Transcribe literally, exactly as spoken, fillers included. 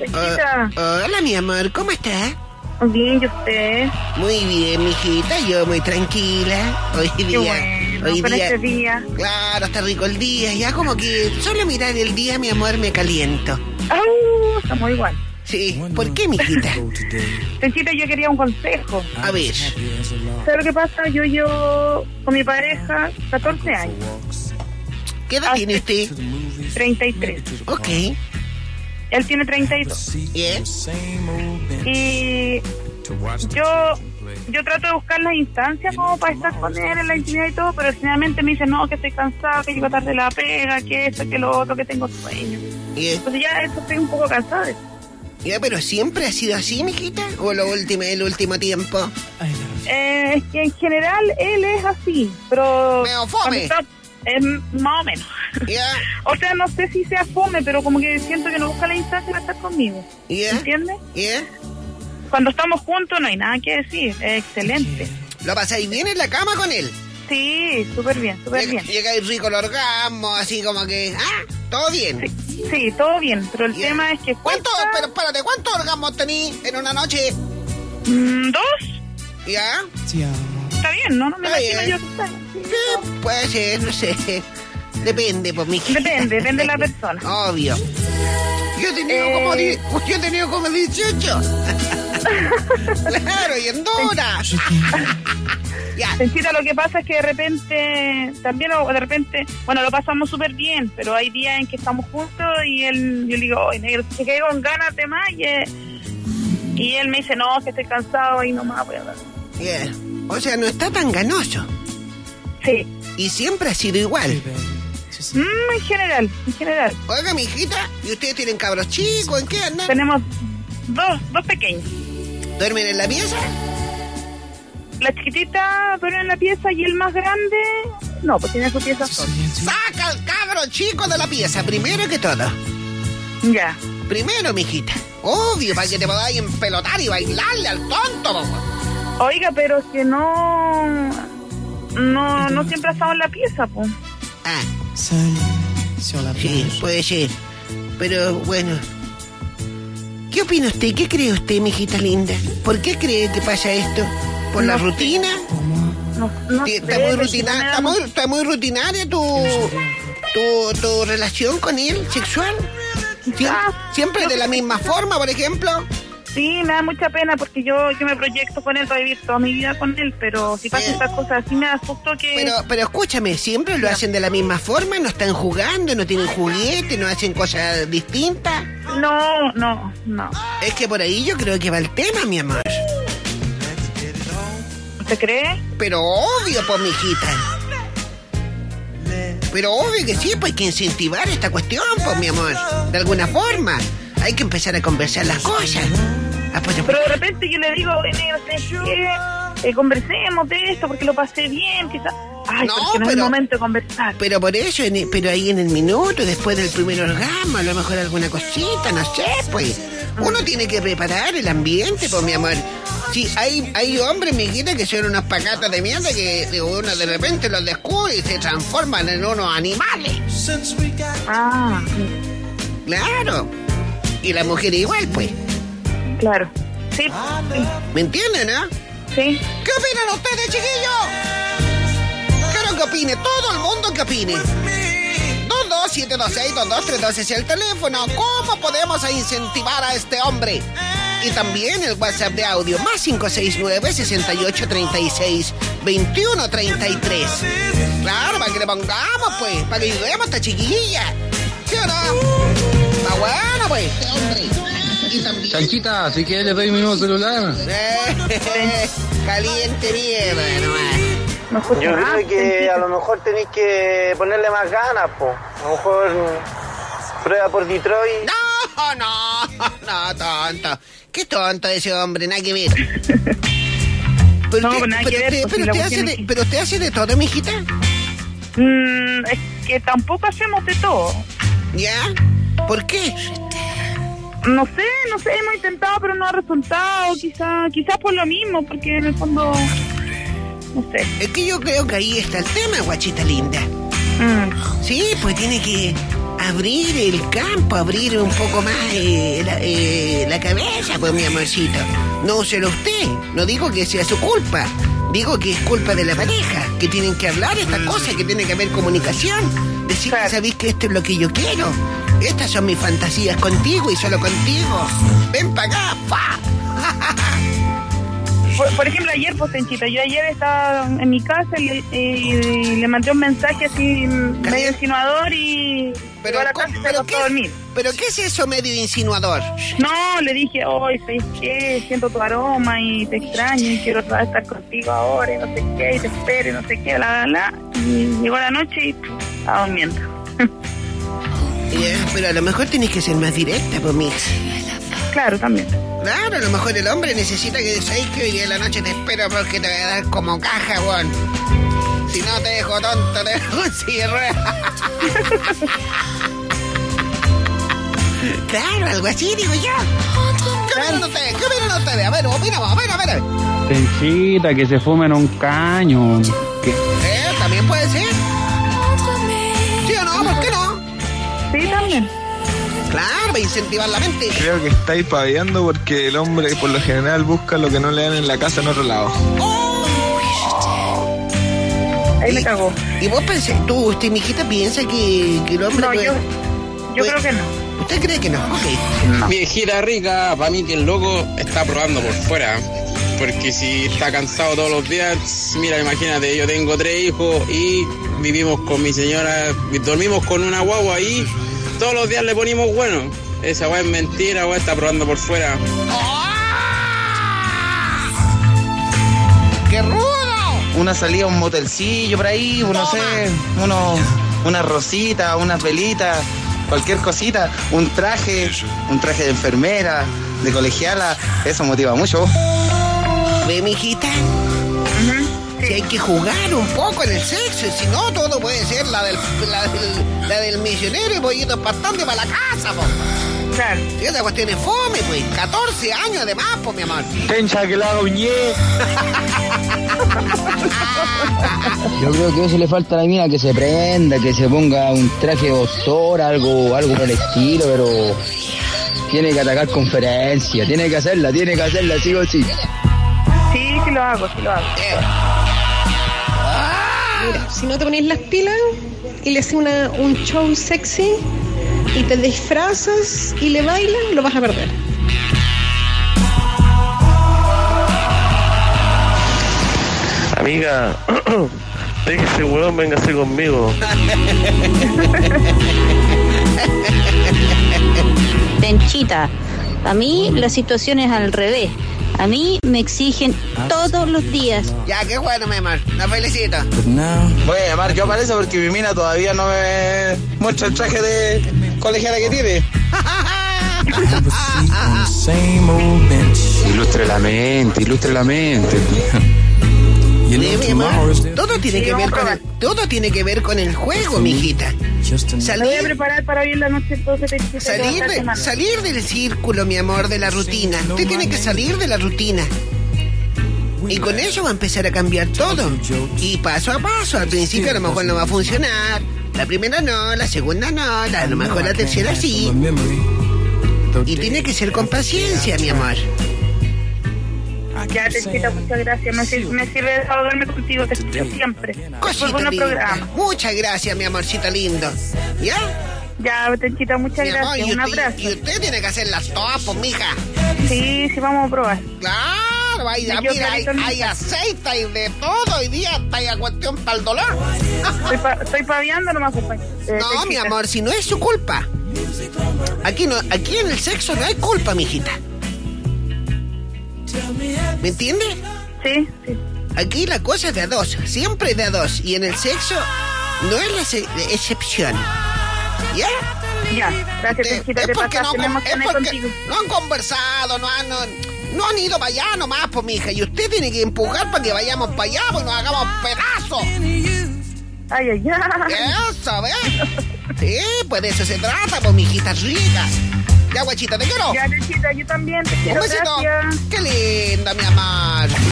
Chiquita. Uh, hola, mi amor, ¿cómo estás? Bien, ¿y usted? Muy bien, mijita, yo muy tranquila. Hoy Qué día... bueno, hoy con día, este día. Claro, está rico el día. Ya como que solo mirar el día, mi amor, me caliento. ¡Oh! Estamos igual. Sí, ¿por qué, mijita? Chiquita, yo quería un consejo. A ver. ¿Sabes lo que pasa? Yo llevo con mi pareja catorce años. ¿Qué edad tiene usted? treinta y tres. Ok. Él tiene treinta y dos. Bien. Y yo yo trato de buscar las instancias como para estar con él en la intimidad y todo, pero finalmente me dice, no, que estoy cansado, que llego tarde de la pega, que esto, que lo otro, que tengo sueño. Bien. Entonces ya eso estoy un poco cansada de eso. Ya, pero ¿siempre ha sido así, mijita? ¿O lo último, el último tiempo? Eh, es que en general él es así, pero... Meo fome. Está, es más o menos. Ya. O sea, no sé si sea fome, pero como que siento que no busca la instancia para estar conmigo. Ya. ¿Entiendes? Ya. Cuando estamos juntos no hay nada que decir, es excelente. ¿Lo pasáis bien en la cama con él? Sí, súper bien, súper Llega, bien. Llegáis rico el orgasmo, así como que... Ah, todo bien. Sí, sí, todo bien, pero el Yeah. tema es que ¿Cuánto, cuesta... pero espérate, ¿cuántos orgasmos tení en una noche? Mm, ¿Dos? ¿Ya? Está bien, ¿no? No me Está imagino bien. yo que está. Sí, Sí, puede ser, no sé. Depende, pues, mi Depende, depende de la persona. Obvio. Yo he tenido Eh. como... di- Yo he tenido como dieciocho. Claro, y en dura. Ya. Sencita, lo que pasa es que de repente, también o de repente, bueno, lo pasamos súper bien, pero hay días en que estamos juntos y él, yo le digo, oye, negro, se quedé con ganas de más y, eh, y él me dice, no, que estoy cansado y no más voy a dar. Yeah. O sea, no está tan ganoso. Sí, Y siempre ha sido igual. mm, en general, en general. Oiga, mi hijita, ¿y ustedes tienen cabros chicos? ¿En qué andan? Tenemos dos, dos pequeños. ¿Duermen en la pieza? La chiquitita duerme en la pieza y el más grande, no, pues tiene su pieza sola. Saca al cabro chico de la pieza, primero que todo. Ya. Primero, mijita. Obvio, para que te podáis empelotar y bailarle al tonto, po. Oiga, pero es que no, no, no siempre ha estado en la pieza, pues. Ah, sí, puede ser. Pero, bueno. ¿Qué opina usted? ¿Qué cree usted, mijita linda? ¿Por qué cree que pasa esto? ¿Por la No sé. rutina? No, no sé, ¿Está muy, pero rutina, sí me da está, muy, mucho- está muy rutinaria tu, tu, tu relación con él, sexual? ¿Siem- Ah, ¿Siempre yo de la creo que misma sí. forma, por ejemplo? Sí, me da mucha pena porque yo, yo me proyecto con él para vivir toda mi vida con él, pero si pasan Sí. estas cosas así me da susto que... Pero, pero escúchame, ¿siempre lo hacen de la misma forma? ¿No están jugando? ¿No tienen juguete? ¿No hacen cosas distintas? No, no, no. Es que por ahí yo creo que va el tema, mi amor. ¿Usted cree? Pero obvio, pues, mijita. Pero obvio que sí, pues hay que incentivar esta cuestión, pues, mi amor. De alguna forma. Hay que empezar a conversar las cosas. Ah, pues, Pero de repente yo le digo, "Oye, negro, ¿sabes qué? Eh, conversemos de esto porque lo pasé bien, quizás... Ay, No, porque no es el pero- momento de conversar. Pero por eso, en- pero ahí en el minuto, después del primer orgasmo, a lo mejor alguna cosita, no sé, pues. Uno tiene que preparar el ambiente, pues, mi amor. Sí, hay, hay hombres, mijita, que son unas pacatas de mierda que de uno de repente los descubre y se transforman en unos animales. Ah, Claro. Y la mujer igual, pues. claro. Sí, sí, ¿Me entienden, no? sí. ¿Qué opinan ustedes, chiquillos? Quiero que opine, todo el mundo que opine. dos dos siete dos seis dos dos tres dos es el teléfono. ¿Cómo podemos incentivar a este hombre? Y también el WhatsApp de audio, más cinco seis nueve, sesenta y ocho, treinta y seis, veintiuno, treinta y tres. Claro, para que le pongamos, pues, para que ayudemos a esta chiquilla. ¿Sí o no? Está bueno, pues, este hombre. Y también... Chanchita, si quieres le doy mi nuevo celular. Eh, caliente mierda, nomás. No escucho Yo nada, creo que Tensita. a lo mejor tenéis que ponerle más ganas, po. A lo mejor mm, prueba por Detroit. No, no, no, tonto. Qué tonto ese hombre, nada que ver. Pero No, usted, nada que pero ver, usted- pues, pero si la usted hace cuestión de, es que- pero usted hace de todo, mijita. Mm, es que tampoco hacemos de todo. ¿Ya? ¿Por qué? No sé, no sé, hemos intentado, pero no ha resultado. Quizás quizás por lo mismo, porque en el fondo... No sé. Es que yo creo que ahí está el tema, guachita linda. Mm, Sí, pues tiene que abrir el campo, abrir un poco más eh, la, eh, la cabeza, pues mi amorcito. No úselo usted, no digo que sea su culpa, digo que es culpa de la pareja, que tienen que hablar estas cosas, que tiene que haber comunicación. Decir, claro. ¿Sabéis que esto es lo que yo quiero? Estas son mis fantasías contigo y solo contigo. Ven para acá, pa. Por, por ejemplo, ayer, pues, Tenchito, yo ayer estaba en mi casa y, y, y le mandé un mensaje así medio insinuador y pero, a la casa pero, se ¿qué, a dormir. ¿Pero qué es eso medio insinuador? No, le dije, hoy oh, ¿sabes qué? Siento tu aroma y te extraño y quiero estar contigo ahora y no sé qué, y te espero y no sé qué, bla, bla, bla. Y llegó la noche y estaba durmiendo. Yeah, pero a lo mejor tienes que ser más directa, pues, mija. Claro, también. Claro, a lo mejor el hombre necesita que seis que hoy día de la noche te espero porque te voy a dar como caja, weón. Si no te dejo tonto, te dejo un cierre. Claro, algo así, digo yo. ¿Qué opinan ustedes? ¿Qué opinan ustedes? A ver, opinamos, a ver, a ver. Tenchita, que se fumen un caño. ¿Qué? ¿Eh? ¿También puede ser? ¿Sí o no? ¿Por qué no? Sí, también. Claro, para incentivar la mente. Creo que estáis paviando porque el hombre por lo general busca lo que no le dan en la casa en otro lado. Oh. Ahí me cagó. ¿Y vos pensé, tú, usted, mijita, piensa que, que el hombre... No, puede... yo, yo creo que no. ¿Usted cree que no? Ok. No. Viejita rica, para mí que el loco está probando por fuera. Porque si está cansado todos los días, mira, imagínate, yo tengo tres hijos y vivimos con mi señora, dormimos con una guagua y todos los días le ponemos bueno. Esa guagua es mentira, guagua está probando por fuera. ¡Oh! ¡Qué rudo! Una salida a un motelcillo por ahí, no sé, uno, una rosita, unas velitas, cualquier cosita, un traje, un traje de enfermera, de colegiala, eso motiva mucho. ¿Ve, mijita? Uh-huh. Sí. Si hay que jugar un poco en el sexo, si no, todo puede ser la del, la del, la del misionero y pollito bastante para la casa, po. Claro. Si esa cuestión es fome, pues, catorce años además, pues, mi amor. Tencha que la doñé. Yo creo que eso le falta a la mina, que se prenda, que se ponga un traje de doctor, algo, algo por el estilo, pero tiene que atacar conferencia, tiene que hacerla, tiene que hacerla, sí o sí. Sí, sí lo hago, sí lo hago. Eh. Mira, si no te pones las pilas y le haces una, un show sexy y te disfrazas y le bailas, lo vas a perder. Amiga, deje ese huevón, véngase conmigo. Tenchita, a mí la situación es al revés. A mí me exigen todos los días. Ya, qué bueno, mi amor. La felicito. Voy a llamar yo para eso porque mi mina todavía no me muestra el traje de colegiala que tiene. Ilustre la mente, ilustre la mente. Sí, mi amor, todo tiene sí, que ver con el, todo tiene que ver con el juego, mijita. Salir, me voy a preparar para hoy en la noche entonces. Te, salir, de, salir del círculo, mi amor, de la rutina. Usted tiene que salir de la rutina. Y con eso va a empezar a cambiar todo. Y paso a paso. Al principio a lo mejor no va a funcionar. La primera no, la segunda no, a lo mejor la tercera sí. Y tiene que ser con paciencia, mi amor. Ya, Tenchita, muchas gracias. Me sirve, me sirve desahogarme contigo, te escucho siempre. Cosita linda. Muchas gracias, mi amorcito lindo. ¿Ya? Ya, Tenchita, muchas mi gracias. Amor, un usted, abrazo. Y usted tiene que hacer las todas, pues, mija. Sí, sí, vamos a probar. Claro, hay, mira, hay, hay aceite y de todo. Hoy día está ahí a cuestión para el dolor. Estoy, pa, estoy paviando nomás, compañero. Eh, no, Tenchita. Mi amor, si no es su culpa. Aquí, no, aquí en el sexo no hay culpa, mijita. ¿Me entiende? Sí, sí. Aquí la cosa es de a dos, siempre es de a dos. Y en el sexo no es la ex- excepción. ¿Ya? Ya, gracias, Tenchita, te pasaste, me emocioné contigo. No han conversado, no han, no, no han ido para allá nomás, pues, mija. Y usted tiene que empujar para que vayamos para allá, pues nos hagamos pedazos. Ay, ay, ay. Eso, ¿ves? Sí, pues de eso se trata, pues, mijita rica. Ya, guachita, te quiero. Ya, Tenchita, yo también te quiero. Un besito. Gracias. Qué linda, mi amor.